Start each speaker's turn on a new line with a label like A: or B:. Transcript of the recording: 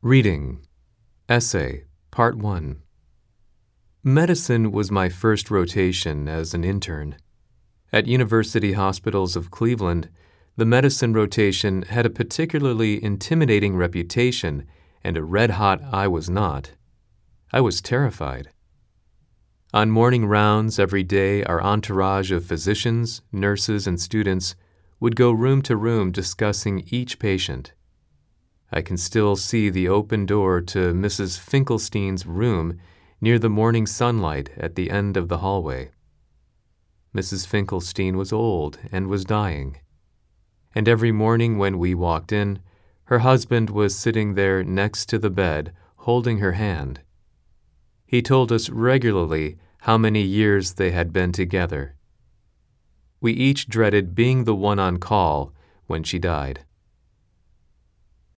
A: Reading. Essay, Part 1. Medicine was my first rotation as an intern. At University Hospitals of Cleveland, the medicine rotation had a particularly intimidating reputation, and a red-hot I was not. I was terrified. On morning rounds every day, our entourage of physicians, nurses, and students would go room to room discussing each patient. I can still see the open door to Mrs. Finkelstein's room near the morning sunlight at the end of the hallway. Mrs. Finkelstein was old and was dying, and every morning when we walked in, her husband was sitting there next to the bed, holding her hand. He told us regularly how many years they had been together. We each dreaded being the one on call when she died.